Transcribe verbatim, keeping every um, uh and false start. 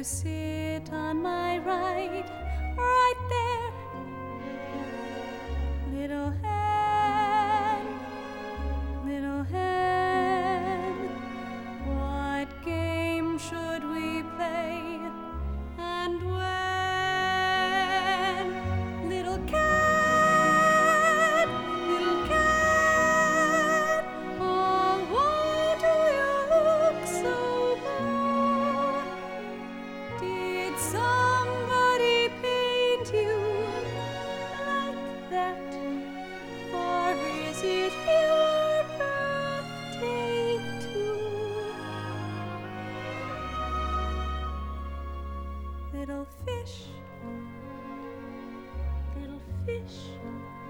you sit on my right, right there, little hen, little hen. What game should we play, and when? Little cat, little cat, oh, why do you look so bad? Did somebody paint you like that, or is it your birthday too? Little fish, little fish,